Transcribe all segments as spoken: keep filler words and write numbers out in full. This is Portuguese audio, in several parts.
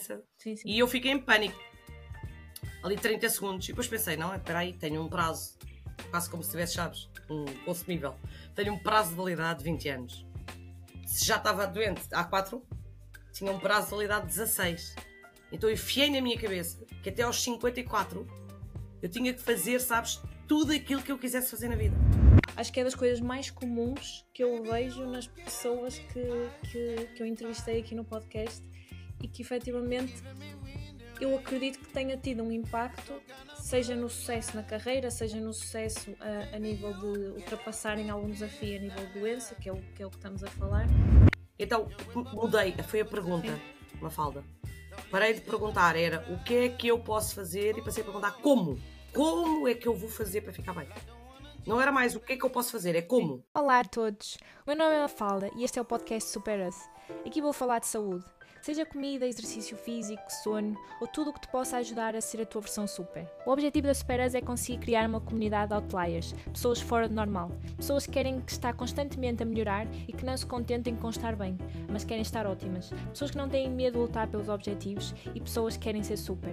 criança. Sim, sim. E eu fiquei em pânico. Ali trinta segundos. E depois pensei, não, espera aí, tenho um prazo. Quase como se tivesse chaves. Um consumível. Tenho um prazo de validade de vinte anos. Se já estava doente há quatro, tinha um prazo de validade de dezasseis. Então eu enfiei na minha cabeça que até aos cinquenta e quatro eu tinha que fazer, sabes, tudo aquilo que eu quisesse fazer na vida. Acho que é das coisas mais comuns que eu vejo nas pessoas que, que, que eu entrevistei aqui no podcast e que efetivamente eu acredito que tenha tido um impacto, seja no sucesso na carreira, seja no sucesso a, a nível de ultrapassarem algum desafio a nível de doença, que é o que, é o que estamos a falar. Então mudei, foi a pergunta, Sim. Mafalda. Parei de perguntar, era o que é que eu posso fazer e passei a perguntar como. Como é que eu vou fazer para ficar bem? Não era mais o que é que eu posso fazer, é como. Olá a todos, o meu nome é Mafalda e este é o podcast Super-Us. Aqui vou falar de saúde, seja comida, exercício físico, sono ou tudo o que te possa ajudar a ser a tua versão super. O objetivo da Super-Us é conseguir criar uma comunidade de outliers, pessoas fora do normal, pessoas que querem estar constantemente a melhorar e que não se contentem com estar bem, mas querem estar ótimas, pessoas que não têm medo de lutar pelos objetivos e pessoas que querem ser super.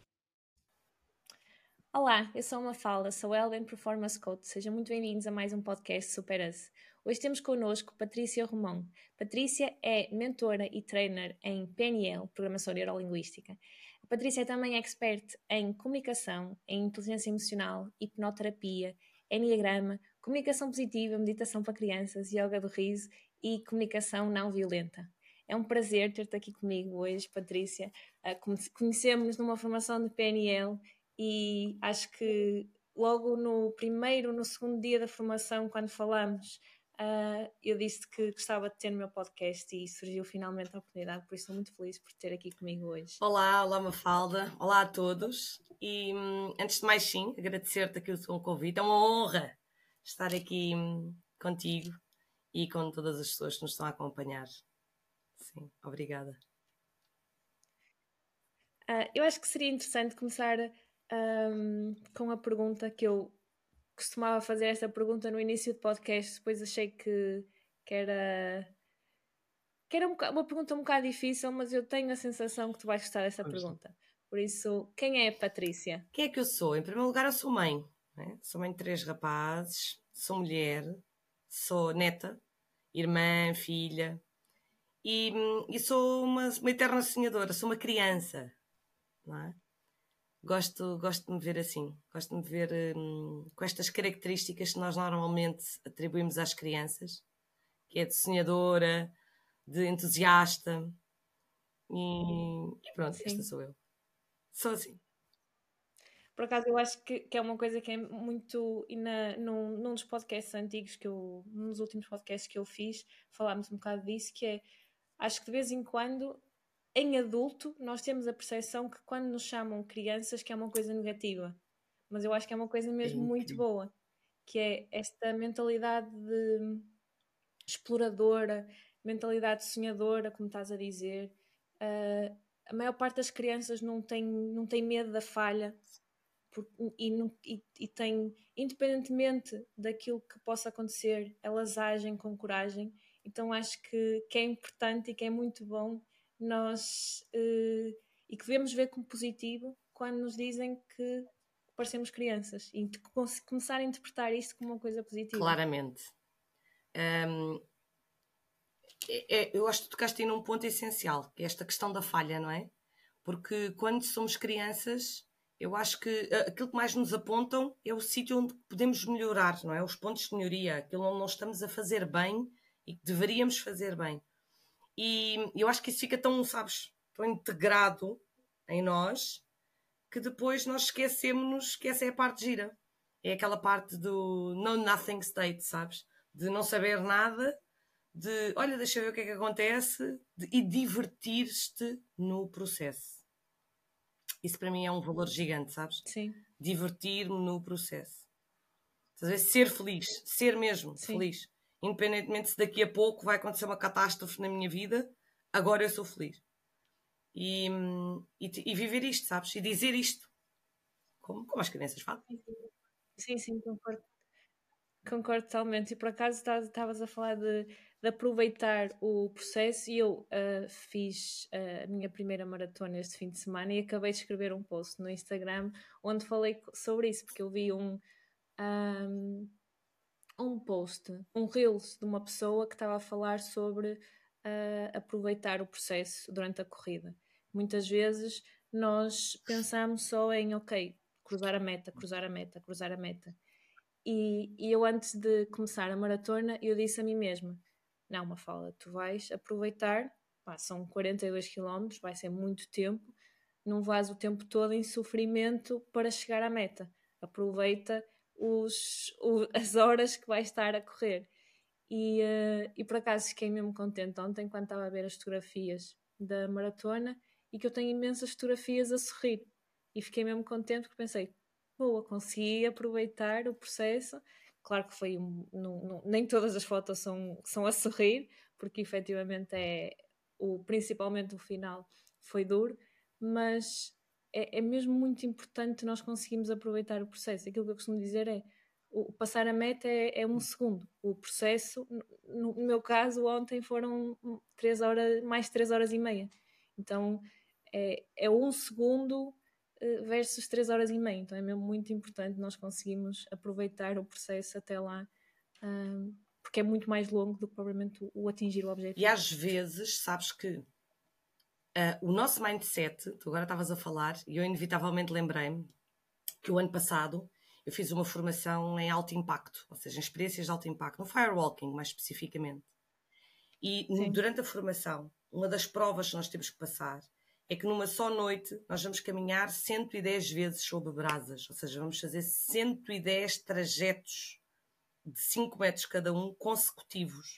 Olá, eu sou a Mafalda, sou Elven Performance Coach. Sejam muito bem-vindos a mais um podcast Super-Us. Hoje temos connosco Patrícia Romão. Patrícia é mentora e trainer em P N L, Programação Neurolinguística. A Patrícia é também expert em comunicação, em inteligência emocional, hipnoterapia, enneagrama, comunicação positiva, meditação para crianças, yoga do riso e comunicação não violenta. É um prazer ter-te aqui comigo hoje, Patrícia. Conhecemos-nos numa formação de P N L e acho que logo no primeiro, no segundo dia da formação, quando falamos, uh, eu disse que gostava de ter no meu podcast e surgiu finalmente a oportunidade, por isso estou muito feliz por ter aqui comigo hoje. Olá, olá Mafalda, olá a todos e hum, antes de mais sim, agradecer-te aqui o convite, é uma honra estar aqui hum, contigo e com todas as pessoas que nos estão a acompanhar. Sim, obrigada. Uh, eu acho que seria interessante começar um, com a pergunta que eu costumava fazer esta pergunta no início do podcast, depois achei que, que era, que era um, uma pergunta um bocado difícil, mas eu tenho a sensação que tu vais gostar dessa Vamos pergunta. Lá. Por isso, quem é a Patrícia? Quem é que eu sou? Em primeiro lugar, eu sou mãe. Né? Sou mãe de três rapazes, sou mulher, sou neta, irmã, filha e, e sou uma, uma eterna sonhadora, sou uma criança. Não é? Gosto, gosto de me ver assim, gosto de me ver hum, com estas características que nós normalmente atribuímos às crianças, que é de sonhadora, de entusiasta e, e pronto, Sim. Esta sou eu. Sou assim. Por acaso eu acho que, que é uma coisa que é muito, e na, num, num dos podcasts antigos que eu, num dos últimos podcasts que eu fiz, falámos um bocado disso, que é, acho que de vez em quando em adulto, nós temos a percepção que quando nos chamam crianças que é uma coisa negativa. Mas eu acho que é uma coisa mesmo é muito boa. Que é esta mentalidade de exploradora, mentalidade sonhadora, como estás a dizer. Uh, a maior parte das crianças não tem, não tem medo da falha por, e, não, e, e tem, independentemente daquilo que possa acontecer, elas agem com coragem. Então acho que, que é importante e que é muito bom nós uh, e que devemos ver como positivo quando nos dizem que parecemos crianças e começar a interpretar isto como uma coisa positiva. Claramente. Um, é, é, eu acho que tocaste aí num ponto essencial, que é esta questão da falha, não é? Porque quando somos crianças, eu acho que aquilo que mais nos apontam é o sítio onde podemos melhorar, não é? Os pontos de melhoria, aquilo onde nós estamos a fazer bem e que deveríamos fazer bem. E eu acho que isso fica tão, sabes, tão integrado em nós que depois nós esquecemos-nos que essa é a parte gira. É aquela parte do know-nothing state, sabes? De não saber nada, de, olha, deixa eu ver o que é que acontece de, e divertir-te no processo. Isso para mim é um valor gigante, sabes? Sim. Divertir-me no processo. Estás a ver? Ser feliz, ser mesmo Sim. feliz. Independentemente se daqui a pouco vai acontecer uma catástrofe na minha vida, agora eu sou feliz. E, e, e viver isto, sabes? E dizer isto. Como, como as crianças fazem. Sim, sim, concordo. Concordo totalmente. E por acaso estavas a falar de, de aproveitar o processo. E eu uh, fiz uh, a minha primeira maratona este fim de semana e acabei de escrever um post no Instagram onde falei sobre isso, porque eu vi um, um, um post, um Reels de uma pessoa que estava a falar sobre uh, aproveitar o processo durante a corrida. Muitas vezes nós pensamos só em, ok, cruzar a meta, cruzar a meta, cruzar a meta. E, e eu antes de começar a maratona, eu disse a mim mesma, não, Mafalda, tu vais aproveitar, pá, são quarenta e dois quilómetros, vai ser muito tempo, não vais o tempo todo em sofrimento para chegar à meta. Aproveita os, o, as horas que vais estar a correr. E, uh, e por acaso fiquei mesmo contente ontem quando estava a ver as fotografias da maratona e que eu tenho imensas fotografias a sorrir. E fiquei mesmo contente porque pensei, boa, consegui aproveitar o processo. Claro que foi um, não, não, nem todas as fotos são, são a sorrir, porque efetivamente é o, principalmente o final foi duro, mas é, é mesmo muito importante nós conseguirmos aproveitar o processo. Aquilo que eu costumo dizer é o passar a meta é, é um segundo. O processo, no, no meu caso, ontem foram três horas, mais três horas e meia. Então é, é um segundo versus três horas e meia. Então é mesmo muito importante nós conseguirmos aproveitar o processo até lá, um, porque é muito mais longo do que provavelmente o, o atingir o objetivo. E às vezes, sabes que uh, o nosso mindset, tu agora estavas a falar, e eu inevitavelmente lembrei-me que o ano passado eu fiz uma formação em alto impacto, ou seja, em experiências de alto impacto, no firewalking mais especificamente. E Sim. durante a formação, uma das provas que nós temos que passar é que numa só noite nós vamos caminhar cento e dez vezes sob brasas, ou seja, vamos fazer cento e dez trajetos de cinco metros cada um consecutivos.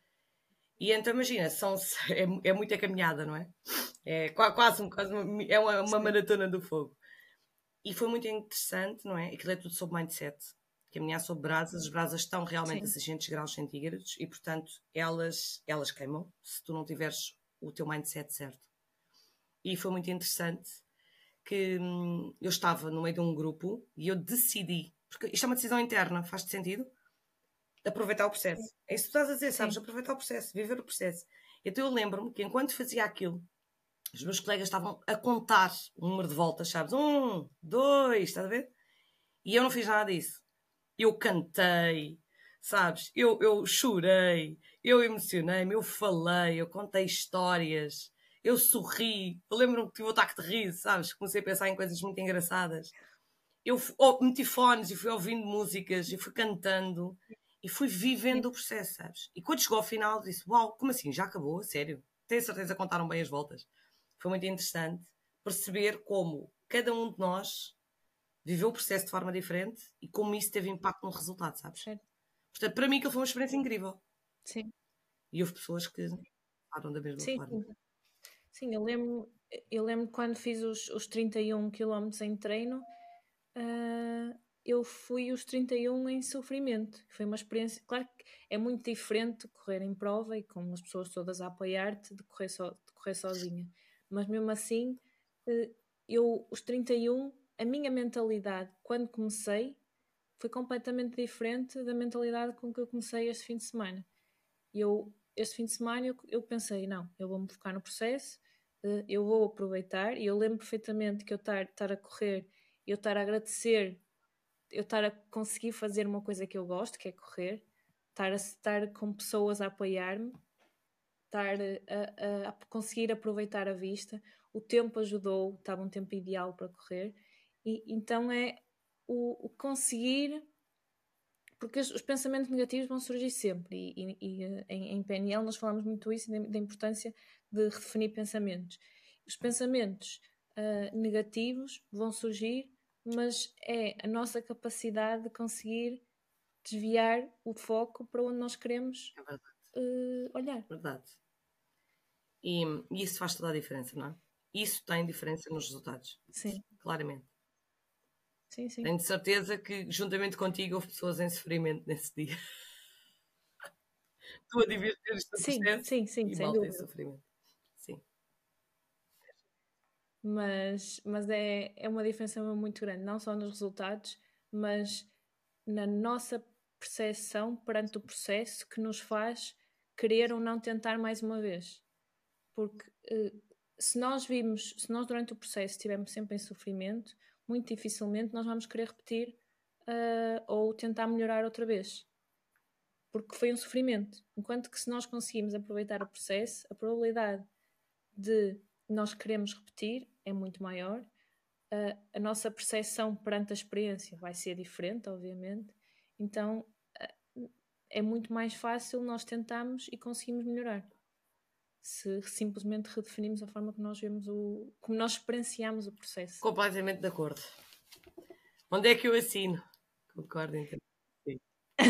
E então imagina, são, é, é muita caminhada, não é? É quase, quase uma, é uma, uma maratona do fogo. E foi muito interessante, não é? Aquilo é tudo sobre mindset. Caminhar sobre brasas, as brasas estão realmente Sim. a seiscentos graus centígrados e, portanto, elas, elas queimam se tu não tiveres o teu mindset certo. E foi muito interessante que hum, eu estava no meio de um grupo e eu decidi, porque isto é uma decisão interna, faz-te sentido? Aproveitar o processo. É isso que tu estás a dizer, sabes? Sim. Aproveitar o processo, viver o processo. Então eu lembro-me que enquanto fazia aquilo, os meus colegas estavam a contar o número de voltas, sabes? Um, dois, estás a ver? E eu não fiz nada disso. Eu cantei, sabes? Eu, eu chorei, eu emocionei-me, eu falei, eu contei histórias, eu sorri. Eu lembro-me que tive um ataque de riso, sabes? Comecei a pensar em coisas muito engraçadas. Eu oh, meti fones e fui ouvindo músicas e fui cantando e fui vivendo o processo, sabes? E quando chegou ao final disse, uau, como assim? Já acabou? Sério? Tenho certeza que contaram bem as voltas. Foi muito interessante perceber como cada um de nós viveu o processo de forma diferente e como isso teve impacto no resultado, sabes? Certo. Portanto, para mim aquilo foi uma experiência incrível. Sim. E houve pessoas que falaram da mesma sim, forma. Sim, sim eu lembro, eu lembro quando fiz os, os trinta e um quilómetros em treino, uh, eu fui os trinta e um em sofrimento. Foi uma experiência, claro que é muito diferente de correr em prova e com as pessoas todas a apoiar-te de correr, so, de correr sozinha. Mas mesmo assim, eu, os trinta e um, a minha mentalidade quando comecei foi completamente diferente da mentalidade com que eu comecei este fim de semana. Eu, este fim de semana eu, eu pensei, não, eu vou-me focar no processo, eu vou aproveitar, e eu lembro perfeitamente que eu estar, estar a correr, eu estar a agradecer, eu estar a conseguir fazer uma coisa que eu gosto, que é correr, estar, a, estar com pessoas a apoiar-me, estar a, a, a conseguir aproveitar a vista. O tempo ajudou, estava um tempo ideal para correr, e então é o, o conseguir, porque os, os pensamentos negativos vão surgir sempre, e, e, e em, em P N L nós falamos muito isso, da importância de redefinir pensamentos. Os pensamentos uh, negativos vão surgir, mas é a nossa capacidade de conseguir desviar o foco para onde nós queremos é verdade. Uh, olhar. Verdade. E, e isso faz toda a diferença, não é? Isso tem diferença nos resultados. Sim. Claramente. Sim, sim. Tenho de certeza que, juntamente contigo, houve pessoas em sofrimento nesse dia. Tu a divertir este sim, processo sim, sim, e sem malta dúvida. em sofrimento. Sim. Mas, mas é, é uma diferença muito grande, não só nos resultados, mas na nossa percepção perante o processo, que nos faz querer ou não tentar mais uma vez. Porque uh, se nós vimos, se nós durante o processo estivermos sempre em sofrimento, muito dificilmente nós vamos querer repetir uh, ou tentar melhorar outra vez. Porque foi um sofrimento. Enquanto que se nós conseguimos aproveitar o processo, a probabilidade de nós queremos repetir é muito maior. Uh, a nossa percepção perante a experiência vai ser diferente, obviamente. Então uh, é muito mais fácil nós tentarmos e conseguimos melhorar. Se simplesmente redefinimos a forma que nós vemos o... como nós experienciamos o processo. Completamente de acordo. Onde é que eu assino? Concordo, então. Sim.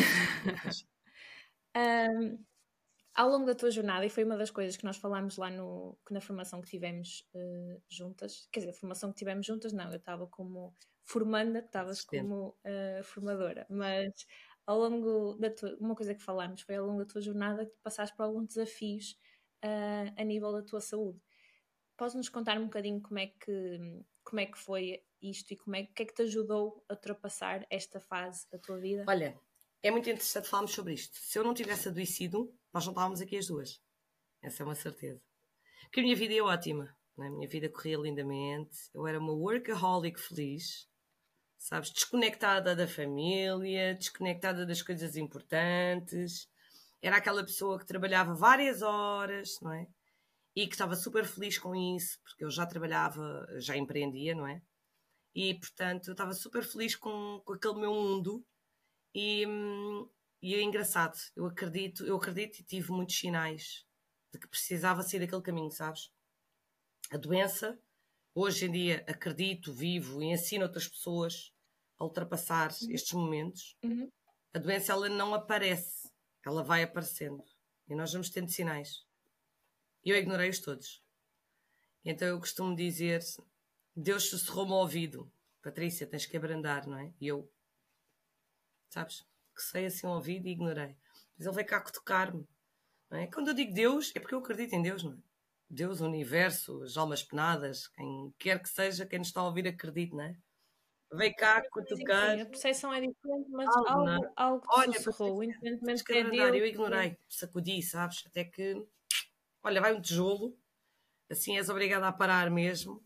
um, ao longo da tua jornada, e foi uma das coisas que nós falámos lá no, na formação que tivemos uh, juntas, quer dizer, a formação que tivemos juntas, não, eu estava como formanda, estavas como uh, formadora, mas ao longo da tua, uma coisa que falámos foi ao longo da tua jornada que passaste por alguns desafios uh, a nível da tua saúde. Podes-nos contar um bocadinho como é que, como é que foi isto e como é, que é que te ajudou a ultrapassar esta fase da tua vida? Olha, é muito interessante falarmos sobre isto. Se eu não tivesse adoecido, nós não estávamos aqui as duas. Essa é uma certeza. Porque a minha vida é ótima. Não é? A minha vida corria lindamente. Eu era uma workaholic feliz. Sabes? Desconectada da família, desconectada das coisas importantes. Era aquela pessoa que trabalhava várias horas, não é? E que estava super feliz com isso, porque eu já trabalhava, já empreendia, não é? E, portanto, eu estava super feliz com, com aquele meu mundo. E, e é engraçado, eu acredito, eu acredito e tive muitos sinais de que precisava sair daquele caminho, sabes? A doença, hoje em dia, acredito, vivo e ensino outras pessoas a ultrapassar uhum. estes momentos. Uhum. A doença, ela não aparece, ela vai aparecendo. E nós vamos tendo sinais. E eu ignorei-os todos. Então eu costumo dizer, Deus sussurrou-me ao ouvido. Patrícia, tens que abrandar, não é? E eu, sabes, que sei assim ao ouvido e ignorei. Mas ele veio cá tocar-me. Não é? Quando eu digo Deus, é porque eu acredito em Deus, não é? Deus, o universo, as almas penadas, quem quer que seja, quem nos está a ouvir, acredite, não é? Veio cá tocar. A percepção é diferente, mas algo, algo, algo te olha, sussurrou, independentemente que é Deus. Eu ignorei, sacudi, sabes? Até que, olha, vai um tijolo, assim és obrigada a parar mesmo.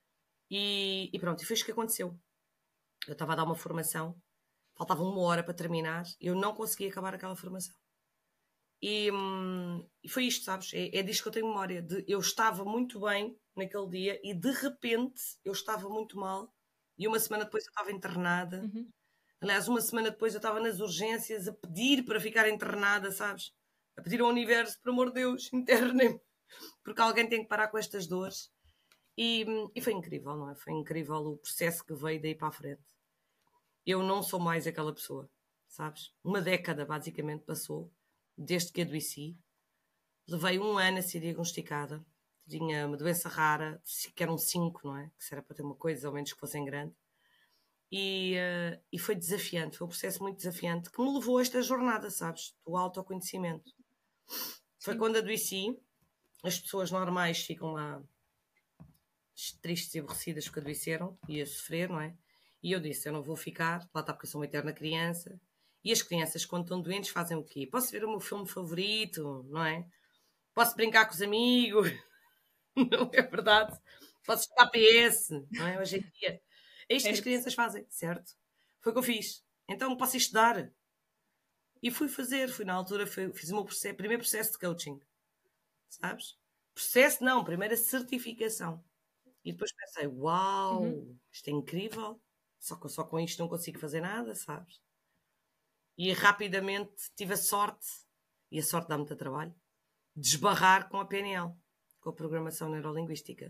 E, e pronto, e foi isso que aconteceu. Eu estava a dar uma formação, faltava uma hora para terminar, eu não consegui acabar aquela formação. E, hum, e foi isto, sabes? É, é disto que eu tenho memória. De, eu estava muito bem naquele dia e de repente eu estava muito mal. E uma semana depois eu estava internada. Uhum. Aliás, uma semana depois eu estava nas urgências a pedir para ficar internada, sabes? A pedir ao universo, por amor de Deus, internem-me. Porque alguém tem que parar com estas dores. E, e foi incrível, não é? Foi incrível o processo que veio daí para a frente. Eu não sou mais aquela pessoa, sabes? Uma década, basicamente, passou, desde que adoeci. Levei um ano a ser diagnosticada. Tinha uma doença rara, que eram cinco, não é? Que era para ter uma coisa, ao menos que fossem grande. E, uh, e foi desafiante, foi um processo muito desafiante, que me levou a esta jornada, sabes? Do autoconhecimento. Foi Sim. quando adoeci, as pessoas normais ficam lá tristes e aborrecidas porque adoeceram e a sofrer, não é? E eu disse, eu não vou ficar, lá está porque eu sou uma eterna criança. E as crianças, quando estão doentes, fazem o quê? Posso ver o meu filme favorito, não é? Posso brincar com os amigos, não é verdade? Posso jogar P S, não é? Hoje em dia. É isto que as crianças fazem, certo? Foi o que eu fiz. Então posso estudar. E fui fazer, fui na altura, fui, fiz o meu processo, primeiro processo de coaching. Sabes? Processo não, primeira certificação. E depois pensei, uau, uhum. isto é incrível. Só que só com isto não consigo fazer nada, sabes? E rapidamente tive a sorte, e a sorte dá muito trabalho, de esbarrar com a P N L, com a Programação Neurolinguística.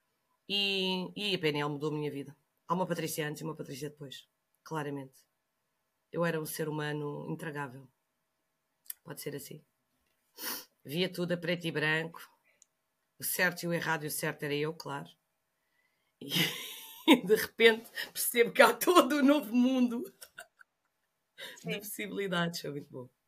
E, e a P N L mudou a minha vida. Há uma Patrícia antes e uma Patrícia depois, claramente. Eu era um ser humano intragável. Pode ser assim. Via tudo a preto e branco. O certo e o errado, e o certo era eu, claro. E de repente percebo que há todo um novo mundo Sim. de possibilidades. É muito bom.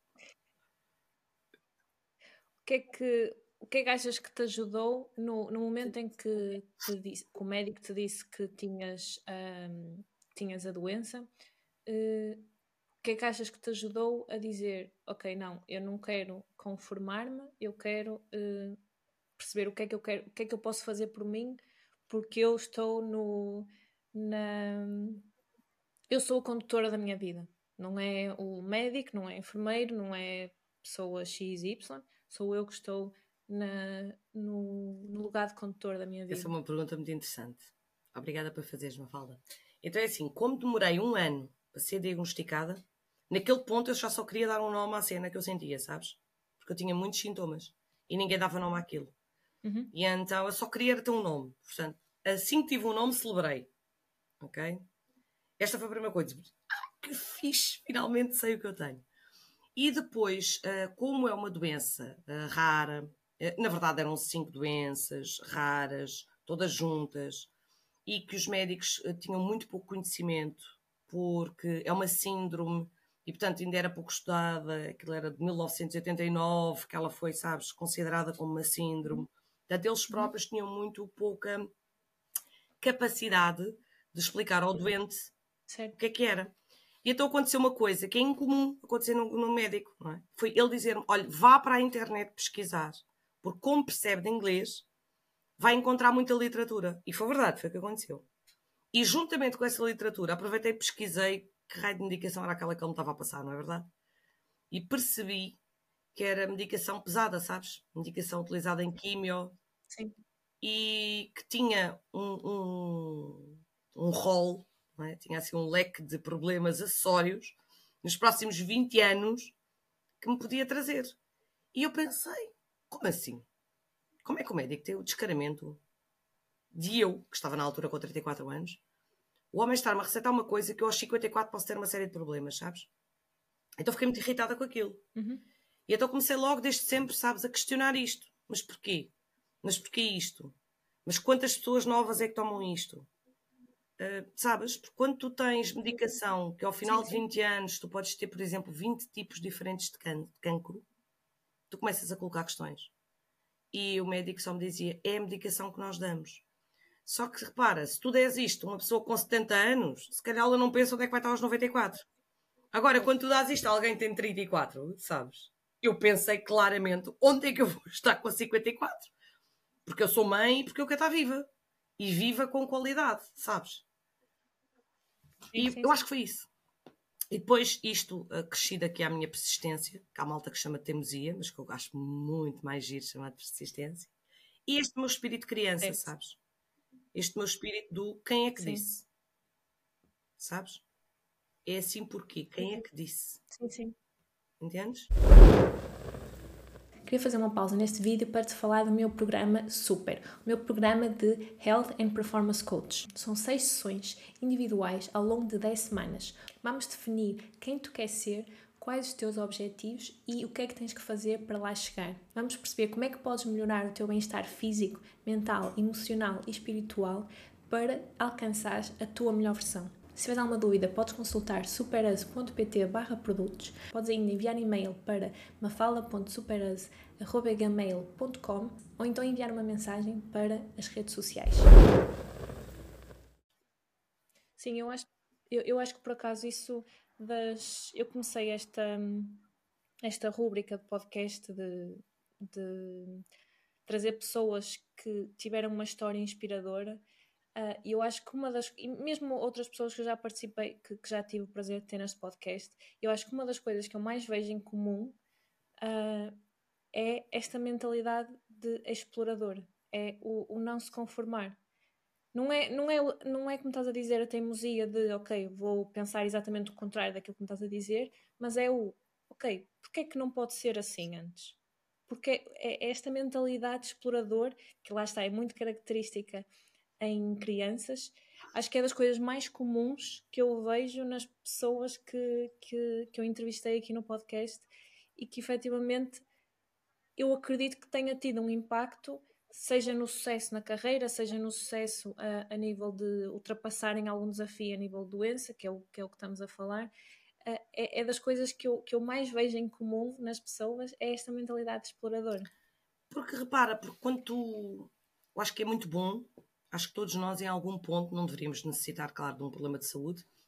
O que é que, o que é que achas que te ajudou no, no momento em que, te disse, que o médico te disse que tinhas, um, tinhas a doença? Uh, O que é que achas que te ajudou a dizer, ok, não, eu não quero conformar-me, eu quero uh, perceber o que é que eu quero, o que é que eu posso fazer por mim, porque eu estou no na eu sou a condutora da minha vida, não é o médico, não é enfermeiro, não é pessoa X Y, sou eu que estou na, no, no lugar de condutor da minha vida. Essa é uma pergunta muito interessante. Obrigada por fazeres, Mafalda. Então é assim, como demorei um ano para ser diagnosticada, naquele ponto eu já só queria dar um nome à cena que eu sentia, sabes? Porque eu tinha muitos sintomas e ninguém dava nome àquilo. Uhum. E então eu só queria ter um nome. Portanto, assim que tive um nome, celebrei. Ok? Esta foi a primeira coisa. Ah, que fixe! Finalmente sei o que eu tenho. E depois, como é uma doença rara, na verdade eram cinco doenças raras, todas juntas, e que os médicos tinham muito pouco conhecimento, porque é uma síndrome, e portanto ainda era pouco estudada, aquilo era de mil novecentos e oitenta e nove, que ela foi, sabes, considerada como uma síndrome. Portanto, eles próprios tinham muito pouca capacidade de explicar ao doente certo. o que é que era. E então aconteceu uma coisa que é incomum acontecer no, no médico, não é? Foi ele dizer-me, olha, vá para a internet pesquisar, porque como percebe de inglês, vai encontrar muita literatura. E foi verdade, foi o que aconteceu. E juntamente com essa literatura, aproveitei e pesquisei que raio de medicação era aquela que ele me estava a passar, não é verdade? E percebi que era medicação pesada, sabes? Medicação utilizada em químio. Sim. E que tinha um, um, um rol, não é? Tinha assim um leque de problemas acessórios nos próximos vinte anos que me podia trazer. E eu pensei, como assim? Como é que o médico tem o descaramento de eu, que estava na altura com trinta e quatro anos, o homem estar-me a receitar uma coisa que eu aos cinquenta e quatro posso ter uma série de problemas, sabes? Então fiquei muito irritada com aquilo. Uhum. E então comecei logo desde sempre, sabes, a questionar isto. Mas porquê? Mas porquê isto? Mas quantas pessoas novas é que tomam isto? Uh, sabes? Porque quando tu tens medicação que ao final sim, de vinte sim. anos tu podes ter, por exemplo, vinte tipos diferentes de, can- de cancro, tu começas a colocar questões. E o médico só me dizia, é a medicação que nós damos. Só que repara, se tu des isto a uma pessoa com setenta anos, se calhar ela não pensa onde é que vai estar aos noventa e quatro. Agora, quando tu dás isto a alguém que tem trinta e quatro, sabes? Eu pensei claramente onde é que eu vou estar com cinquenta e quatro. Porque eu sou mãe e porque eu quero estar viva. E viva com qualidade, sabes? E sim, sim, eu acho que foi isso. E depois isto acrescido aqui à minha persistência, que há malta que chama de teimosia, mas que eu acho muito mais giro chamar de persistência. E este meu espírito de criança, é. Sabes? Este meu espírito do quem é que sim. disse? Sabes? É assim porquê? Quem é que disse? Sim, sim. Entendes? Queria fazer uma pausa neste vídeo para te falar do meu programa Super, o meu programa de Health and Performance Coach. São seis sessões individuais ao longo de dez semanas. Vamos definir quem tu queres ser, quais os teus objetivos e o que é que tens que fazer para lá chegar. Vamos perceber como é que podes melhorar o teu bem-estar físico, mental, emocional e espiritual para alcançar a tua melhor versão. Se tiveres alguma dúvida, podes consultar superas ponto pt barra produtos. Podes ainda enviar e-mail para mafalda ponto superas arroba gmail ponto com ou então enviar uma mensagem para as redes sociais. Sim, eu acho, eu, eu acho que por acaso isso das... Eu comecei esta, esta rúbrica de podcast de, de trazer pessoas que tiveram uma história inspiradora. E uh, eu acho que uma das, e mesmo outras pessoas que eu já participei, que, que já tive o prazer de ter neste podcast, eu acho que uma das coisas que eu mais vejo em comum uh, é esta mentalidade de explorador, é o, o não se conformar. Não é, não, é, não é como estás a dizer a teimosia de, ok, vou pensar exatamente o contrário daquilo que me estás a dizer, mas é o, ok, porque é que não pode ser assim antes? Porque é, é esta mentalidade de explorador, que lá está, é muito característica em crianças, acho que é das coisas mais comuns que eu vejo nas pessoas que, que, que eu entrevistei aqui no podcast e que efetivamente eu acredito que tenha tido um impacto, seja no sucesso na carreira, seja no sucesso a, a nível de ultrapassarem algum desafio a nível de doença, que é o que, é o que estamos a falar. É, é das coisas que eu, que eu mais vejo em comum nas pessoas, é esta mentalidade exploradora. Porque repara, porque quando tu... Eu acho que é muito bom. Acho que todos nós, em algum ponto, não deveríamos necessitar, claro, de um problema de saúde,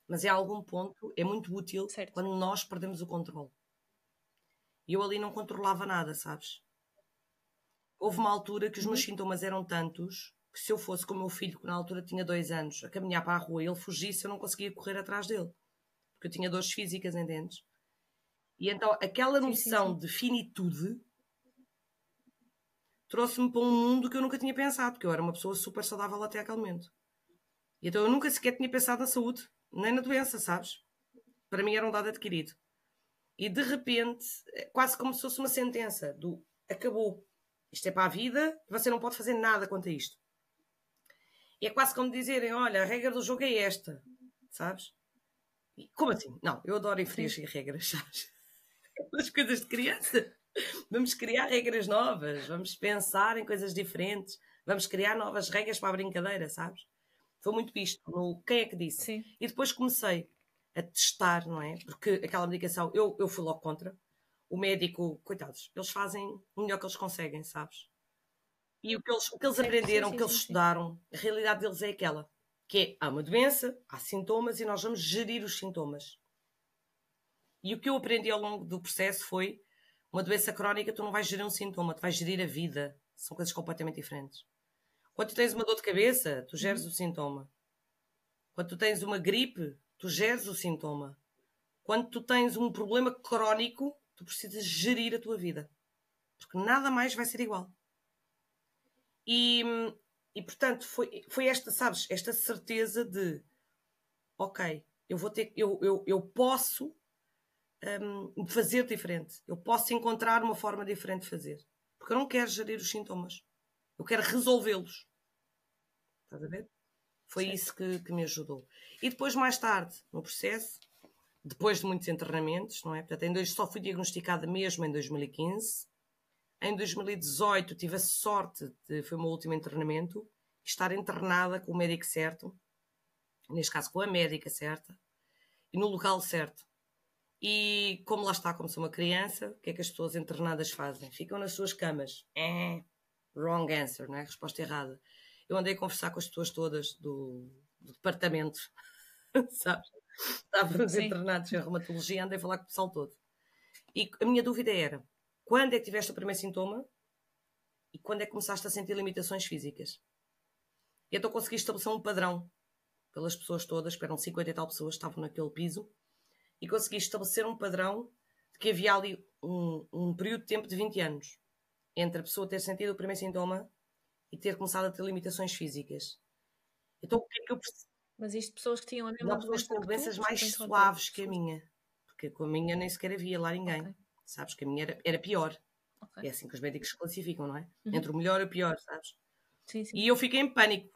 mas a algum ponto é muito útil Certo. quando nós perdemos o controle. E eu ali não controlava nada, sabes? Houve uma altura que os meus Uhum. sintomas eram tantos que se eu fosse com o meu filho, que na altura tinha dois anos, a caminhar para a rua e ele fugisse, eu não conseguia correr atrás dele. Porque eu tinha dores físicas, entendes? E então aquela Sim, sim, noção sim. de finitude trouxe-me para um mundo que eu nunca tinha pensado, porque eu era uma pessoa super saudável até aquele momento. E então eu nunca sequer tinha pensado na saúde, nem na doença, sabes? Para mim era um dado adquirido. E de repente, é quase como se fosse uma sentença do acabou. Isto é para a vida e você não pode fazer nada quanto a isto. E é quase como dizerem, olha, a regra do jogo é esta, sabes? E como assim? Não, eu adoro inferir Sim. regras, sabes? As coisas de criança. Vamos criar regras novas, vamos pensar em coisas diferentes, vamos criar novas regras para a brincadeira, sabes? Foi muito isto, no quem é que disse. Sim. E depois comecei a testar, não é? Porque aquela medicação, eu, eu fui logo contra. O médico, coitados, eles fazem o melhor que eles conseguem, sabes? E o que eles, o que eles Certo, sim, aprenderam, o sim, que eles sim, sim. estudaram, a realidade deles é aquela, que é, há uma doença, há sintomas e nós vamos gerir os sintomas. E o que eu aprendi ao longo do processo foi, uma doença crónica, tu não vais gerir um sintoma, tu vais gerir a vida. São coisas completamente diferentes. Quando tu tens uma dor de cabeça, tu geres Uhum. o sintoma. Quando tu tens uma gripe, tu geres o sintoma. Quando tu tens um problema crónico, tu precisas gerir a tua vida. Porque nada mais vai ser igual. E, e portanto, foi, foi esta, sabes, esta certeza de, ok, eu vou ter, eu, eu, eu posso um, fazer diferente. Eu posso encontrar uma forma diferente de fazer. Porque eu não quero gerir os sintomas. Eu quero resolvê-los. Estás a ver? Foi Certo. isso que, que me ajudou. E depois, mais tarde, no processo, depois de muitos internamentos, não é? Portanto, em dois, só fui diagnosticada mesmo em dois mil e quinze. Em dois mil e dezoito tive a sorte, de, foi o meu último internamento, estar internada com o médico certo, neste caso com a médica certa, e no local certo. E como lá está, como sou uma criança, o que é que as pessoas internadas fazem? Ficam nas suas camas. É, wrong answer, não é? Resposta errada. Eu andei a conversar com as pessoas todas do, do departamento, sabes? Estávamos Sim. internados em reumatologia, andei a falar com o pessoal todo. E a minha dúvida era, quando é que tiveste o primeiro sintoma e quando é que começaste a sentir limitações físicas? E então consegui estabelecer um padrão pelas pessoas todas, que eram cinquenta e tal pessoas que estavam naquele piso, e consegui estabelecer um padrão de que havia ali um, um período de tempo de vinte anos entre a pessoa ter sentido o primeiro sintoma e ter começado a ter limitações físicas. Então o que é que eu percebi? Mas isto pessoas que tinham a mesma Não, pessoas doença com que doenças tu, mais desculpa interromper. suaves que a minha. Porque com a minha nem sequer havia lá ninguém. Ok. Sabes que a minha era, era pior. Ok. É assim que os médicos classificam, não é? Uhum. Entre o melhor e o pior, sabes? Sim, sim. E eu fiquei em pânico.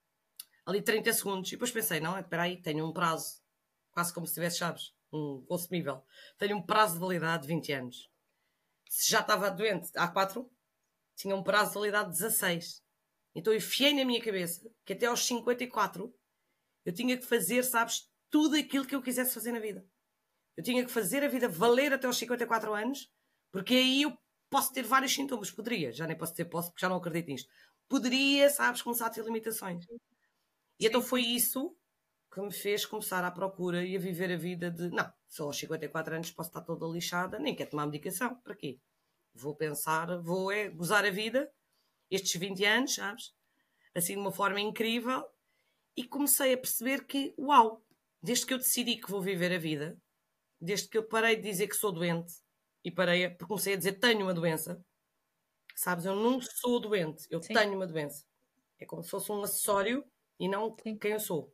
Ali trinta segundos. E depois pensei, não, espera aí, tenho um prazo. Quase como se tivesse, sabes, um consumível. Tenho um prazo de validade de vinte anos. Se já estava doente há quatro, tinha um prazo de validade de dezasseis. Então eu enfiei na minha cabeça que até aos cinquenta e quatro eu tinha que fazer, sabes, tudo aquilo que eu quisesse fazer na vida. Eu tinha que fazer a vida valer até aos cinquenta e quatro anos, porque aí eu posso ter vários sintomas. Poderia, já nem posso ter posso, porque já não acredito nisto. Poderia, sabes, começar a ter limitações. E então foi isso que me fez começar à procura e a viver a vida de, não, só aos cinquenta e quatro anos posso estar toda lixada, nem quero tomar medicação, para quê? Vou pensar, vou é, gozar a vida, estes vinte anos, sabes? Assim de uma forma incrível, e comecei a perceber que, uau, desde que eu decidi que vou viver a vida, desde que eu parei de dizer que sou doente e parei a, comecei a dizer que tenho uma doença, sabes? Eu não sou doente, eu Sim. tenho uma doença. É como se fosse um acessório e não Sim. quem eu sou.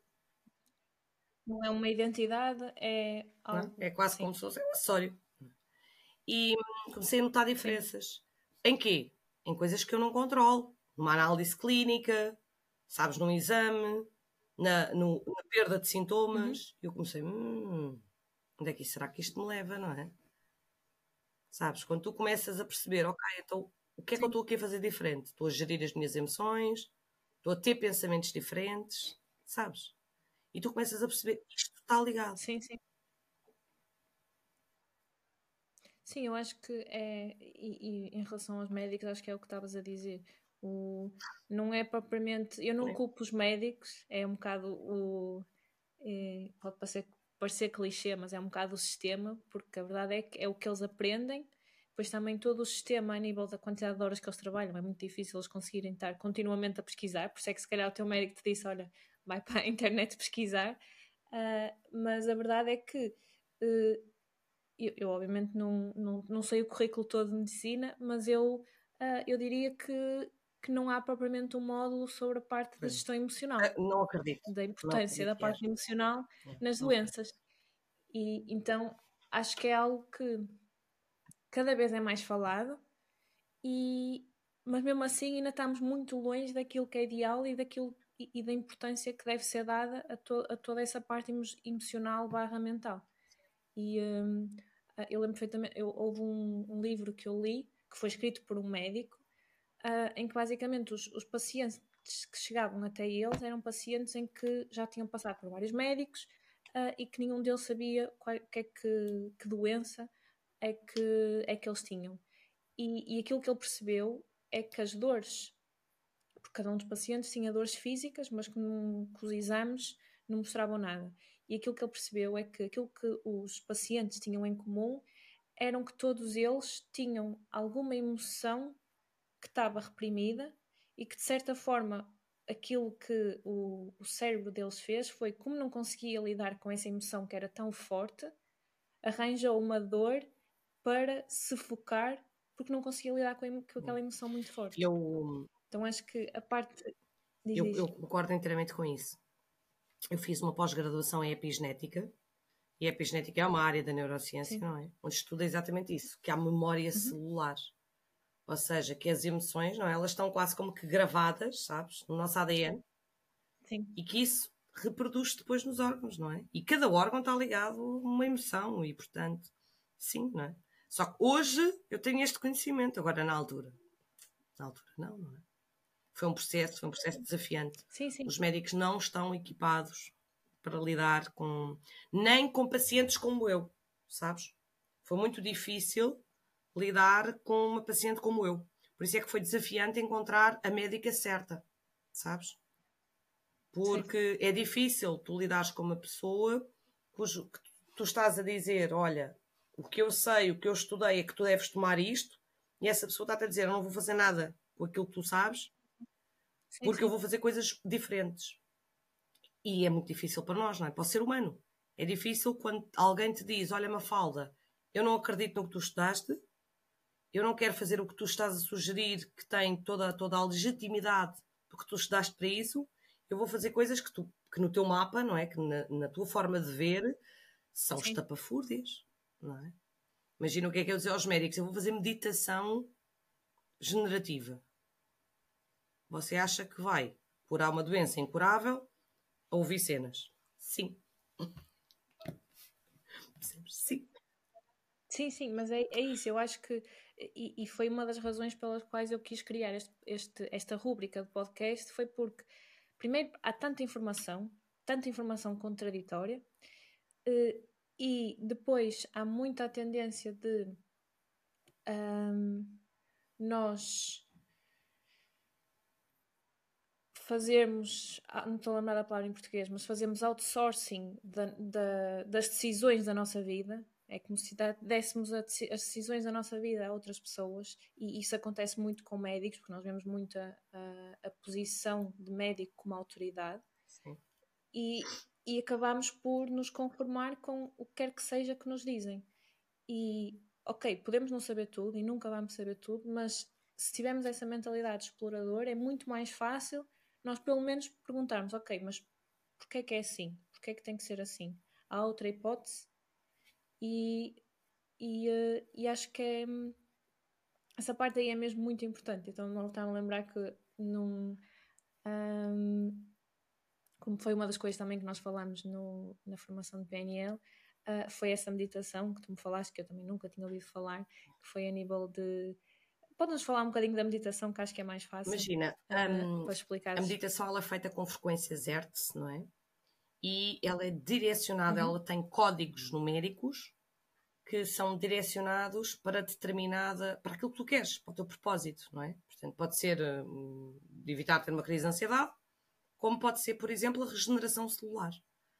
Não é uma identidade, é Não é? algo. É quase Sim. como se fosse um acessório. E hum, comecei a notar diferenças. Em quê? Em coisas que eu não controlo. Numa análise clínica, sabes, num exame, na, no- na perda de Uhum. sintomas. Eu comecei, hum, onde é que será que isto me leva, não é? Sabes, quando tu começas a perceber, ok, então o que é que eu Sim. estou aqui a fazer diferente? Estou a gerir as minhas emoções, estou a ter pensamentos diferentes, sabes? E tu começas a perceber que isto está ligado. Sim, sim. Sim, eu acho que é, e, e em relação aos médicos, acho que é o que estavas a dizer. O, não é propriamente, eu não Não é? culpo os médicos, é um bocado o, é, pode parecer, parecer clichê, mas é um bocado o sistema, porque a verdade é que é o que eles aprendem. Depois também todo o sistema a nível da quantidade de horas que eles trabalham, é muito difícil eles conseguirem estar continuamente a pesquisar, por isso é que se calhar o teu médico te disse, olha, vai para a internet pesquisar, uh, mas a verdade é que uh, eu, eu obviamente não, não, não sei o currículo todo de medicina, mas eu, uh, eu diria que, que não há propriamente um módulo sobre a parte da gestão emocional, uh, não acredito, da não importância acredito da parte haja. emocional não, nas não doenças. E então acho que é algo que cada vez é mais falado, e, mas mesmo assim ainda estamos muito longe daquilo que é ideal e, daquilo, e, e da importância que deve ser dada a, to, a toda essa parte emo, emocional barra mental. E um, eu lembro perfeitamente, eu, houve um, um livro que eu li, que foi escrito por um médico, uh, em que basicamente os, os pacientes que chegavam até eles eram pacientes em que já tinham passado por vários médicos uh, e que nenhum deles sabia qual, que, é que, que doença é que, é que eles tinham. E, e aquilo que ele percebeu é que as dores, porque cada um dos pacientes tinha dores físicas, mas que, não, que os exames não mostravam nada. E aquilo que ele percebeu é que aquilo que os pacientes tinham em comum eram que todos eles tinham alguma emoção que estava reprimida e que, de certa forma, aquilo que o, o cérebro deles fez foi, como não conseguia lidar com essa emoção que era tão forte, arranjou uma dor para se focar porque não conseguia lidar com, com aquela emoção muito forte. Eu, então acho que a parte... Diz, eu, diz. eu concordo inteiramente com isso. Eu fiz uma pós-graduação em epigenética, e a epigenética é uma área da neurociência, Sim. não é? Onde estuda exatamente isso, que há memória uhum. celular. Ou seja, que as emoções, não é? Elas estão quase como que gravadas, sabes? No nosso A D N. Sim. E que isso reproduz depois nos órgãos, não é? E cada órgão está ligado a uma emoção e, portanto, sim, não é? Só que hoje eu tenho este conhecimento, agora na altura. Na altura não, não é? Foi um processo, foi um processo desafiante. Sim, sim. Os médicos não estão equipados para lidar com... nem com pacientes como eu, sabes? Foi muito difícil lidar com uma paciente como eu. Por isso é que foi desafiante encontrar a médica certa, sabes? Porque Sim. é difícil tu lidares com uma pessoa cujo que tu estás a dizer, olha, o que eu sei, o que eu estudei é que tu deves tomar isto, e essa pessoa está-te a dizer, eu não vou fazer nada com aquilo que tu sabes, sim, porque sim. eu vou fazer coisas diferentes. E é muito difícil para nós, não é? Para o ser humano. É difícil quando alguém te diz, olha, Mafalda, eu não acredito no que tu estudaste, eu não quero fazer o que tu estás a sugerir, que tem toda, toda a legitimidade porque tu estudaste para isso, eu vou fazer coisas que, tu, que no teu mapa, não é? Que na, na tua forma de ver são Sim. estapafúrdias, não é? Imagina o que é que eu dizer aos médicos, eu vou fazer meditação generativa. Você acha que vai curar uma doença incurável a ouvir cenas? Sim. Sim. Sim, sim, mas é, é isso, eu acho que e, e foi uma das razões pelas quais eu quis criar este, este, esta rúbrica de podcast, foi porque primeiro há tanta informação, tanta informação contraditória, e depois há muita tendência de um, nós fazermos, não estou a lembrar da palavra em português, mas fazemos outsourcing da, da, das decisões da nossa vida. É como se dessemos as decisões da nossa vida a outras pessoas, e isso acontece muito com médicos, porque nós vemos muito a, a, a posição de médico como autoridade. Sim. E, e acabamos por nos conformar com o que quer que seja que nos dizem. E, ok, podemos não saber tudo e nunca vamos saber tudo, mas se tivermos essa mentalidade exploradora, é muito mais fácil nós pelo menos perguntarmos, ok, mas porquê é que é assim? Porquê é que tem que ser assim? Há outra hipótese? E, e, uh, e acho que é, essa parte aí é mesmo muito importante. Então não está a lembrar que num, um, como foi uma das coisas também que nós falamos no, na formação de P N L, uh, foi essa meditação que tu me falaste, que eu também nunca tinha ouvido falar, que foi a nível de... Podes-nos falar um bocadinho da meditação, que acho que é mais fácil. Imagina, uh, um, para explicar. A meditação ela é feita com frequências Hertz, não é? E ela é direcionada, uhum. ela tem códigos numéricos que são direcionados para determinada, para aquilo que tu queres, para o teu propósito, não é? Portanto, pode ser um, de evitar ter uma crise de ansiedade, como pode ser, por exemplo, a regeneração celular.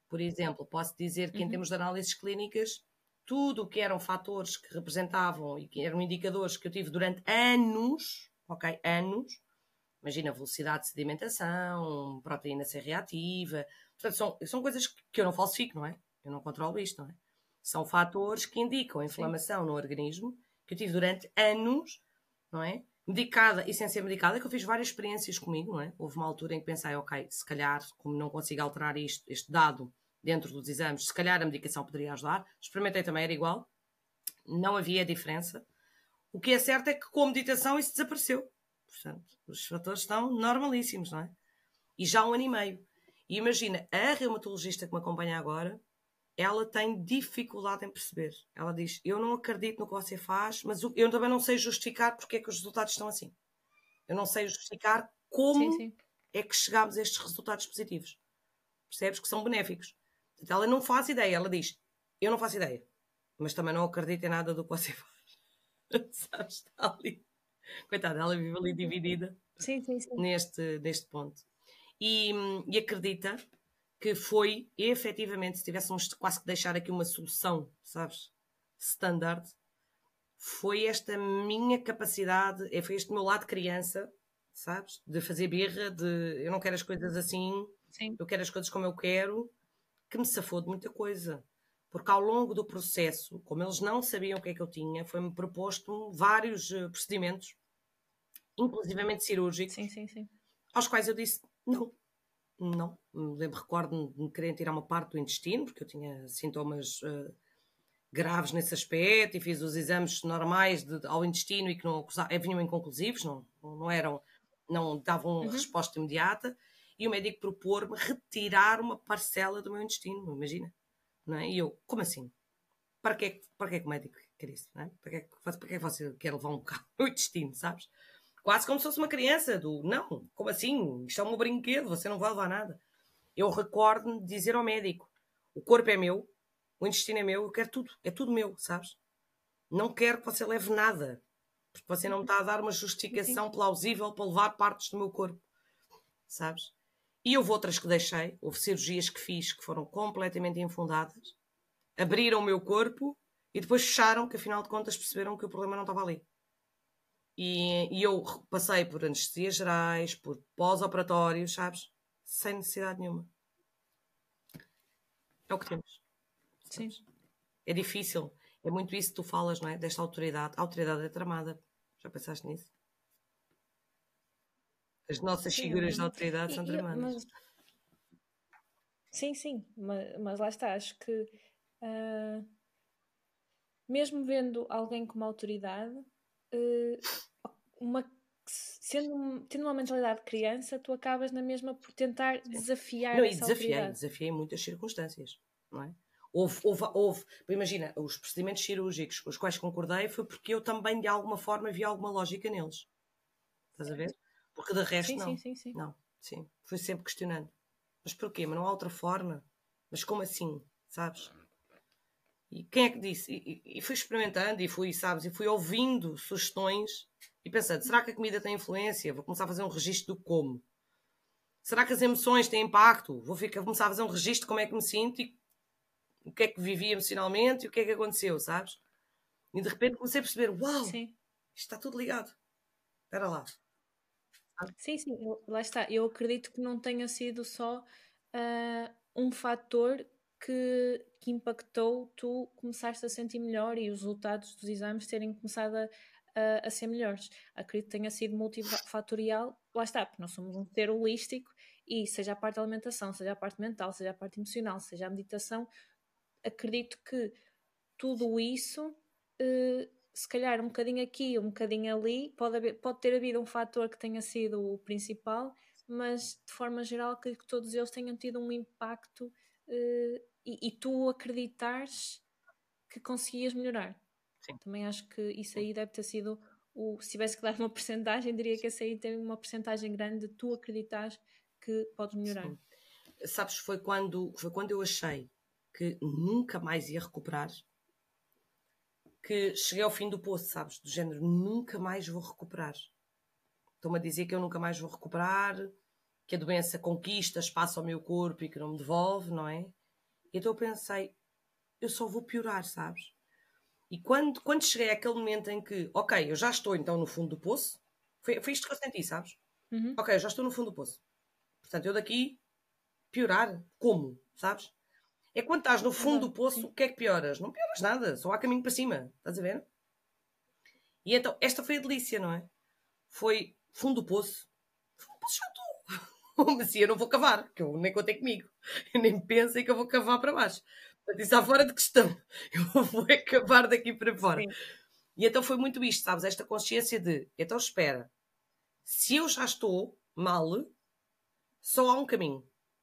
Por exemplo, posso dizer que, em Uhum. termos de análises clínicas, tudo o que eram fatores que representavam e que eram indicadores que eu tive durante anos, ok, anos, imagina velocidade de sedimentação, proteína C reativa, portanto, são, são coisas que eu não falsifico, não é? Eu não controlo isto, não é? São fatores que indicam a inflamação no organismo, que eu tive durante anos, não é? Medicada e sem ser medicada, que eu fiz várias experiências comigo, não é? Houve uma altura em que pensei, ok, se calhar, como não consigo alterar isto, este dado dentro dos exames, se calhar a medicação poderia ajudar. Experimentei também, era igual. Não havia diferença. O que é certo é que com a meditação isso desapareceu. Portanto, os fatores estão normalíssimos, não é? E já há um ano e meio. E imagina, a reumatologista que me acompanha agora, ela tem dificuldade em perceber. Ela diz, eu não acredito no que você faz, mas eu também não sei justificar porque é que os resultados estão assim. Eu não sei justificar como Sim, sim. é que chegámos a estes resultados positivos. Percebes? Que são benéficos. Portanto, ela não faz ideia. Ela diz, eu não faço ideia, mas também não acredito em nada do que você faz. Sabes? Está ali. Coitada, ela vive ali dividida Sim, sim, sim. neste, neste ponto. E, e acredita que foi, efetivamente, se tivéssemos quase que deixar aqui uma solução, sabes, standard, foi esta minha capacidade, foi este meu lado de criança, sabes, de fazer birra, de eu não quero as coisas assim, Sim. eu quero as coisas como eu quero, que me safou de muita coisa. Porque ao longo do processo, como eles não sabiam o que é que eu tinha, foi-me proposto vários uh, procedimentos, inclusivamente cirúrgicos, Sim, sim, sim. aos quais eu disse não. Não, me lembro, recordo-me de me querer tirar uma parte do intestino, porque eu tinha sintomas uh, graves nesse aspecto e fiz os exames normais de, ao intestino e que não vinham inconclusivos, não, não eram, não davam Uhum. resposta imediata, e o médico propor-me retirar uma parcela do meu intestino, imagina. Não é? E eu, como assim? Para que, é que, para que é que o médico quer isso? Não é? Para, que é que, para que é que você quer levar um bocado do intestino, sabes? Quase como se fosse uma criança, do não, como assim? Isto é um brinquedo, você não vai levar nada. Eu recordo-me de dizer ao médico, o corpo é meu, o intestino é meu, eu quero tudo, é tudo meu, sabes? Não quero que você leve nada, porque você não me está a dar uma justificação plausível para levar partes do meu corpo, sabes? E houve outras que deixei, houve cirurgias que fiz que foram completamente infundadas, abriram o meu corpo e depois fecharam, que afinal de contas perceberam que o problema não estava ali. E, e eu passei por anestesias gerais, por pós-operatórios, sabes? Sem necessidade nenhuma. É o que temos. Sim. Sabes? É difícil. É muito isso que tu falas, não é? Desta autoridade. A autoridade é tramada. Já pensaste nisso? As nossas Sim, figuras de obviamente. autoridade E- são e- tramadas. mas- sim, sim, mas, mas lá está, acho que ah, mesmo vendo alguém como autoridade, eh, uma, sendo, um- tendo uma mentalidade de criança, tu acabas na mesma por tentar desafiar Não, e essa desafiei. autoridade. Desafiei em muitas circunstâncias, não é? Houve, houve, houve, imagina, os procedimentos cirúrgicos com os quais concordei foi porque eu também, de alguma forma, vi alguma lógica neles. Estás a ver? Porque de resto, Sim, não. sim, sim, sim. Não, sim. Fui sempre questionando. Mas porquê? Mas não há outra forma? Mas como assim? Sabes? E quem é que disse? E, e, e fui experimentando e fui, sabes? E fui ouvindo sugestões e pensando, será que a comida tem influência? Vou começar a fazer um registro do como. Será que as emoções têm impacto? Vou, ficar, vou começar a fazer um registro de como é que me sinto e o que é que vivi emocionalmente e o que é que aconteceu, sabes? E de repente comecei a perceber, uau, Sim. isto está tudo ligado. Espera lá. Sim, sim, eu- lá está. Eu acredito que não tenha sido só ah, um fator que, que impactou tu começaste a sentir melhor e os resultados dos exames terem começado a, a, a ser melhores. Acredito que tenha sido multifatorial. Lá está, porque nós somos um ser holístico e seja a parte da alimentação, seja a parte mental, seja a parte emocional, seja a meditação, acredito que tudo isso, eh, se calhar um bocadinho aqui, um bocadinho ali, pode, haver, pode ter havido um fator que tenha sido o principal, mas de forma geral acredito que todos eles tenham tido um impacto eh, e, e tu acreditares que conseguias melhorar. Sim. Também acho que isso aí deve ter sido o, se tivesse que dar uma percentagem, diria que essa aí tem uma percentagem grande de tu acreditares que podes melhorar. Sim. Sabes, foi quando, foi quando eu achei que nunca mais ia recuperar que cheguei ao fim do poço, sabes? Do género, nunca mais vou recuperar. Estão-me a dizer que eu nunca mais vou recuperar, que a doença conquista espaço ao meu corpo e que não me devolve, não é? E então eu pensei, eu só vou piorar, sabes? E quando, quando cheguei àquele momento em que, ok, eu já estou então no fundo do poço, foi, foi isto que eu senti, sabes? Uhum. Ok, eu já estou no fundo do poço. Portanto, eu daqui piorar, como, sabes? É quando estás no fundo Exato, do poço, sim. o que é que pioras? Não pioras nada, só há caminho para cima, estás a ver? E então, esta foi a delícia, não é? Foi fundo do poço. Fundo do poço já estou. Mas assim, eu não vou cavar, que eu nem contei comigo. Eu nem pensei que eu vou cavar para baixo. Portanto, isso está fora de questão. Eu vou acabar daqui para fora. Sim. E então foi muito isto, sabes? Esta consciência de, então espera, se eu já estou mal, só há um caminho.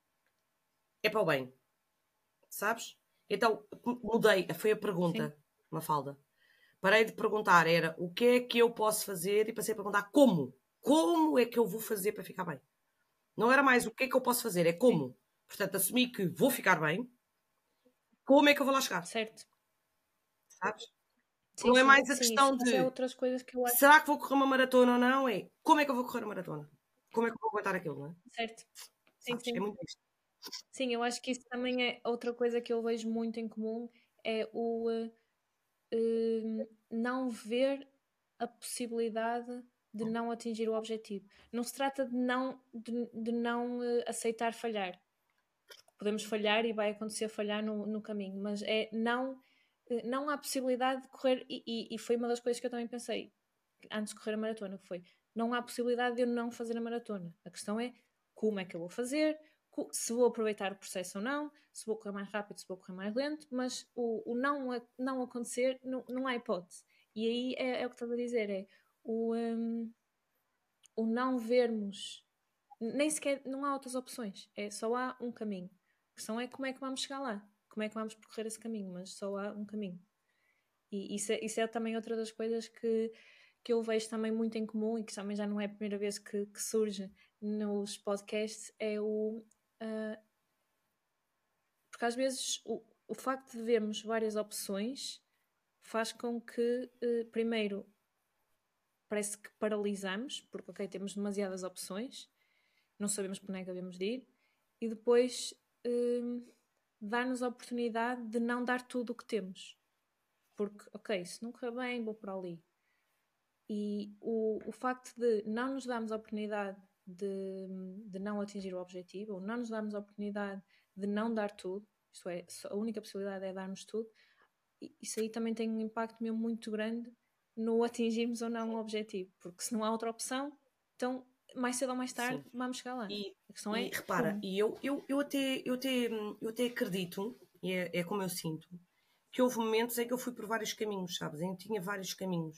É para o bem. Sabes? Então, mudei. Foi a pergunta, Sim. Mafalda. Parei de perguntar, era o que é que eu posso fazer, e passei a perguntar como. Como é que eu vou fazer para ficar bem? Não era mais o que é que eu posso fazer, é como. Sim. Portanto, assumi que vou ficar bem. Como é que eu vou lá chegar? Certo. Sabes? Sim, Não é sim. mais a Sim, questão isso, isso é de outras coisas que eu acho. será que vou correr uma maratona ou não? É como é que eu vou correr uma maratona? Como é que eu vou aguentar aquilo, não é? Certo. Sim, Sabes? É sim. muito isto. Sim, eu acho que isso também é outra coisa que eu vejo muito em comum, é o eh, eh, não ver a possibilidade de não atingir o objetivo. Não se trata de não, de, de não eh, aceitar falhar. Podemos falhar e vai acontecer falhar no, no caminho, mas é não, eh, não há possibilidade de correr, e, e, e foi uma das coisas que eu também pensei antes de correr a maratona, que foi, não há possibilidade de eu não fazer a maratona. A questão é como é que eu vou fazer, se vou aproveitar o processo ou não, se vou correr mais rápido, se vou correr mais lento, mas o, o não, não acontecer, não, não há hipótese. E aí é, é o que estás a dizer, é o, um, o não vermos, nem sequer, não há outras opções, é, só há um caminho. A questão é como é que vamos chegar lá, como é que vamos percorrer esse caminho, mas só há um caminho. E isso é, isso é também outra das coisas que, que eu vejo também muito em comum, e que também já não é a primeira vez que, que surge nos podcasts, é o... Uh, porque às vezes o, o facto de vermos várias opções faz com que, uh, primeiro, parece que paralisamos, porque, ok, temos demasiadas opções, não sabemos por onde é que devemos de ir, e depois uh, dá-nos a oportunidade de não dar tudo o que temos. Porque, ok, se não correr bem, vou por ali. E o, o facto de não nos darmos a oportunidade de, de não atingir o objetivo, ou não nos darmos a oportunidade de não dar tudo, isto é, a única possibilidade é darmos tudo, isso aí também tem um impacto mesmo muito grande no atingirmos ou não o objetivo, porque se não há outra opção, então mais cedo ou mais tarde Sim. vamos chegar lá. E, a questão e é repara, como. e eu, eu, eu, até, eu, até, eu até acredito, e é, é como eu sinto, que houve momentos em que eu fui por vários caminhos, sabes? Em que tinha vários caminhos.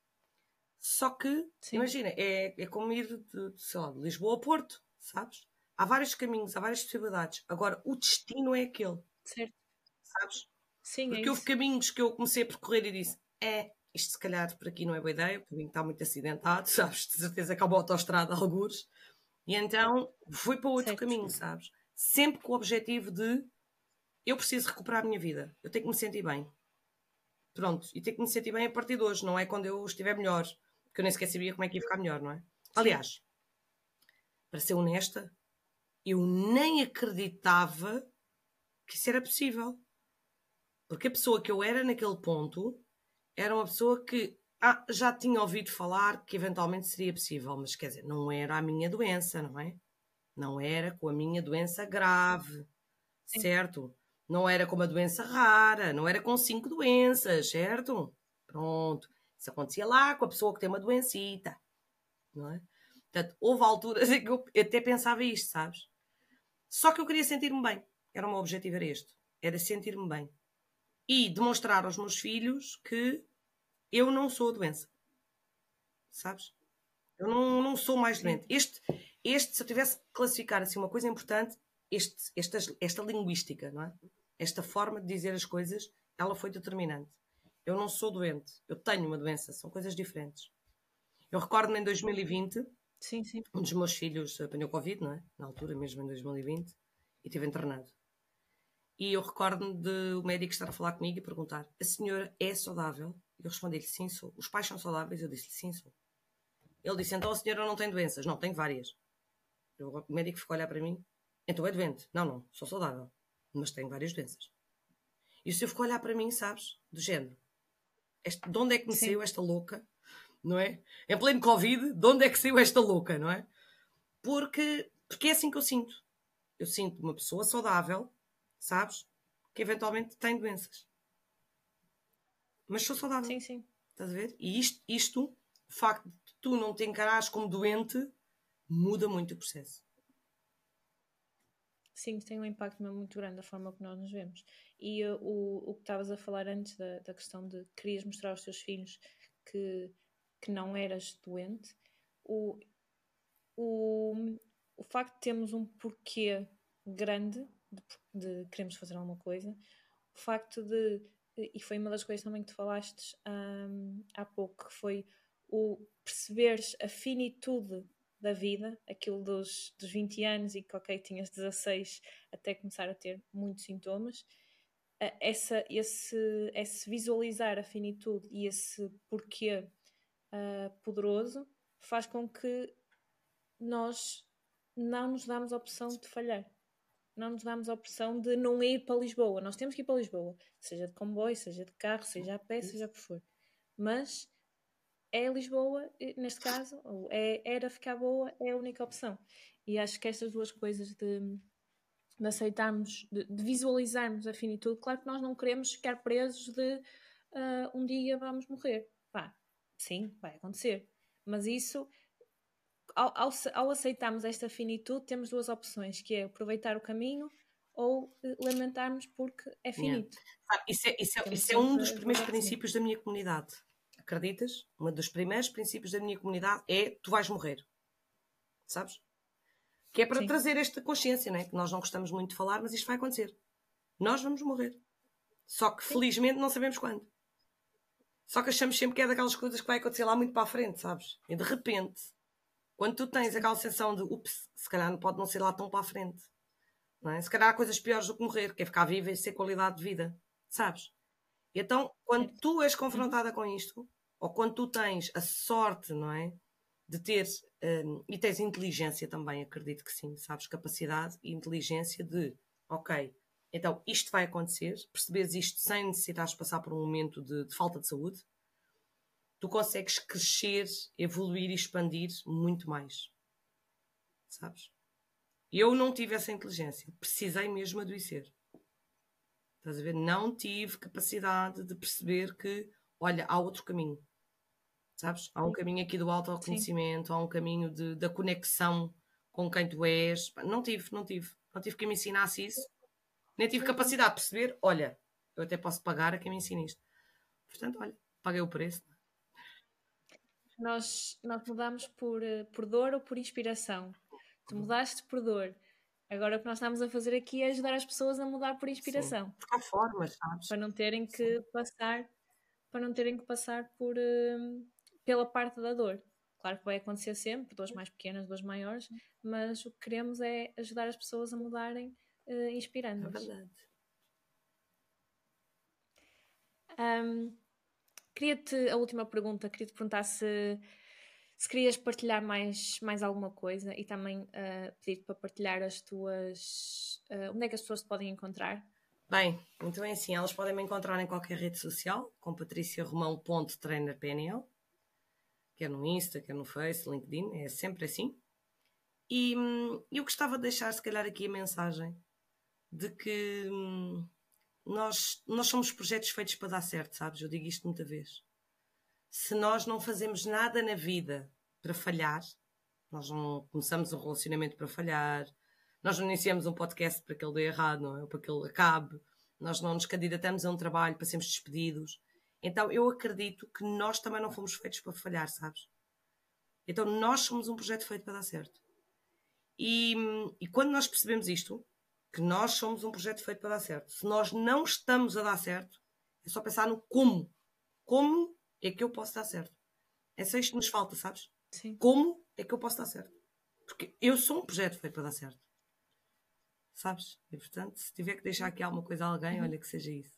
Só que, Sim. imagina, é, é como ir de, sei lá, de Lisboa a Porto, sabes? Há vários caminhos, há várias possibilidades. Agora, o destino é aquele, Certo. sabes? Sim, Porque é houve isso. caminhos que eu comecei a percorrer e disse, é, isto se calhar por aqui não é boa ideia, o caminho está muito acidentado, sabes? De certeza que há uma autoestrada a algures. E então fui para outro Certo. caminho, sabes? Sempre com o objetivo de eu preciso recuperar a minha vida, eu tenho que me sentir bem. Pronto, e tenho que me sentir bem a partir de hoje, não é quando eu estiver melhor, porque eu nem sequer sabia como é que ia ficar melhor, não é? Sim. Aliás, para ser honesta, eu nem acreditava que isso era possível. Porque a pessoa que eu era naquele ponto era uma pessoa que ah, já tinha ouvido falar que eventualmente seria possível, mas quer dizer, não era a minha doença, não é? Não era com a minha doença grave, Sim. certo? Não era com uma doença rara, não era com cinco doenças, certo? Pronto. Isso acontecia lá com a pessoa que tem uma doencita, não é? Portanto, houve alturas em que eu até pensava isto, sabes? Só que eu queria sentir-me bem. Era o meu objetivo, era este. Era sentir-me bem. E demonstrar aos meus filhos que eu não sou a doença. Sabes? Eu não, não sou mais doente. Este, este, se eu tivesse que classificar assim, uma coisa importante, este, esta, esta linguística, não é? Esta forma de dizer as coisas, ela foi determinante. Eu não sou doente. Eu tenho uma doença. São coisas diferentes. Eu recordo-me em dois mil e vinte, Sim, sim. um dos meus filhos apanhou Covid, não é? Na altura, mesmo em dois mil e vinte, e estive internado. E eu recordo-me de o médico estar a falar comigo e perguntar: a senhora é saudável? Eu respondi-lhe: sim, sou. Os pais são saudáveis? Eu disse-lhe: sim, sou. Ele disse: então a senhora não tem doenças? Não, tenho várias. Eu, o médico ficou a olhar para mim: então é doente? Não, não, sou saudável. mas tenho várias doenças. E se eu fico a olhar para mim, sabes, do género, este, de onde é que me Sim. saiu esta louca, não é? Em pleno Covid, de onde é que saiu esta louca, não é? Porque, porque é assim que eu sinto. Eu sinto uma pessoa saudável, sabes, que eventualmente tem doenças. Mas sou saudável. Sim, sim. Estás a ver? E isto, isto, o facto de tu não te encarares como doente, muda muito o processo. Sim, tem um impacto mesmo muito grande a forma que nós nos vemos. E uh, o, o que estavas a falar antes da, da questão de querias mostrar aos teus filhos que, que não eras doente, o, o, o facto de termos um porquê grande de, de queremos fazer alguma coisa, o facto de, e foi uma das coisas também que tu falaste um, há pouco, que foi o perceberes a finitude da vida, aquilo dos, dos vinte anos e que, ok, tinhas dezasseis até começar a ter muitos sintomas, essa, esse, esse visualizar a finitude e esse porquê uh, poderoso faz com que nós não nos damos a opção de falhar. Não nos damos a opção de não ir para Lisboa. Nós temos que ir para Lisboa, seja de comboio, seja de carro, seja a pé, seja o que for. Mas é Lisboa, neste caso, ou é, era ficar boa, é a única opção. E acho que estas duas coisas de, de aceitarmos, de, de visualizarmos a finitude, claro que nós não queremos ficar presos de uh, um dia vamos morrer. Pá, sim, vai acontecer. Mas isso, ao, ao, ao aceitarmos esta finitude, temos duas opções, que é aproveitar o caminho ou uh, lamentarmos porque é finito. Yeah. Ah, isso é, isso é, isso é um dos primeiros princípios da minha comunidade. Acreditas? Um dos primeiros princípios da minha comunidade é tu vais morrer. Sabes? Que é para Sim. trazer esta consciência, não é? Que nós não gostamos muito de falar, mas isto vai acontecer. Nós vamos morrer. Só que, Sim. felizmente, não sabemos quando. Só que achamos sempre que é daquelas coisas que vai acontecer lá muito para a frente, sabes? E de repente, quando tu tens Sim. aquela sensação de ups, se calhar pode não ser lá tão para a frente. Não é? Se calhar há coisas piores do que morrer, que é ficar viva e ser qualidade de vida. Sabes? E então, quando certo. tu és confrontada uhum. com isto, ou quando tu tens a sorte, não é? De ter, um, e tens inteligência também, acredito que sim, sabes? Capacidade e inteligência de, ok, então isto vai acontecer, perceberes isto sem necessitares passar por um momento de, de falta de saúde, tu consegues crescer, evoluir e expandir muito mais. Sabes? Eu não tive essa inteligência, precisei mesmo adoecer. Estás a ver? Não tive capacidade de perceber que, olha, há outro caminho. Sabes? Há um caminho aqui do autoconhecimento, Sim. há um caminho de, da conexão com quem tu és. Não tive, não tive. Não tive quem me ensinasse isso. Nem tive capacidade de perceber, olha, eu até posso pagar a quem me ensina isto. Portanto, olha, paguei o preço. Nós, nós mudamos por, por dor ou por inspiração. Tu mudaste por dor. Agora o que nós estamos a fazer aqui é ajudar as pessoas a mudar por inspiração. Sim, porque há formas, sabes? Para não terem que Sim. passar, para não terem que passar por, uh, pela parte da dor. Claro que vai acontecer sempre, dores mais pequenas, dores maiores, mas o que queremos é ajudar as pessoas a mudarem, uh, inspirando-as. É verdade. Um, queria-te, a última pergunta, queria-te perguntar se Se querias partilhar mais, mais alguma coisa e também uh, pedir-te para partilhar as tuas... Uh, onde é que as pessoas te podem encontrar? Bem, então é assim, elas podem me encontrar em qualquer rede social, com patricia romão ponto trainer p n l, quer no Insta, quer no Face, LinkedIn, é sempre assim. E hum, eu gostava de deixar, se calhar, aqui a mensagem de que hum, nós, nós somos projetos feitos para dar certo, sabes? Eu digo isto muita vez. Se nós não fazemos nada na vida para falhar, nós não começamos um relacionamento para falhar, nós não iniciamos um podcast para que ele dê errado, não é? Ou para que ele acabe, nós não nos candidatamos a um trabalho para sermos despedidos. Então eu acredito que nós também não fomos feitos para falhar, sabes? Então nós somos um projeto feito para dar certo. E, e quando nós percebemos isto, que nós somos um projeto feito para dar certo, se nós não estamos a dar certo, é só pensar no como. Como é que eu posso dar certo? É só isto que nos falta, sabes? Sim. Como é que eu posso dar certo? Porque eu sou um projeto feito para dar certo. Sabes? E portanto, se tiver que deixar aqui alguma coisa a alguém, uhum. olha que seja isso.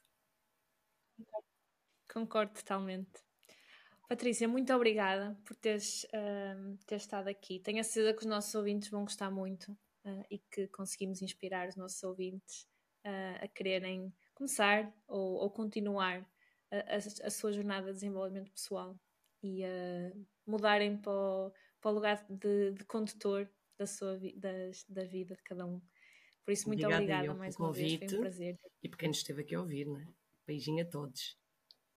Concordo totalmente. Patrícia, muito obrigada por teres, uh, teres estado aqui. Tenho a certeza que os nossos ouvintes vão gostar muito uh, e que conseguimos inspirar os nossos ouvintes uh, a quererem começar ou, ou continuar a, a, a sua jornada de desenvolvimento pessoal e a uh, mudarem para o, para o lugar de, de condutor da, sua, da, da vida de cada um. Por isso, muito Obrigada obrigada eu mais pelo uma vez, foi um convite prazer. e por quem nos esteve aqui a ouvir, né? Beijinho a todos.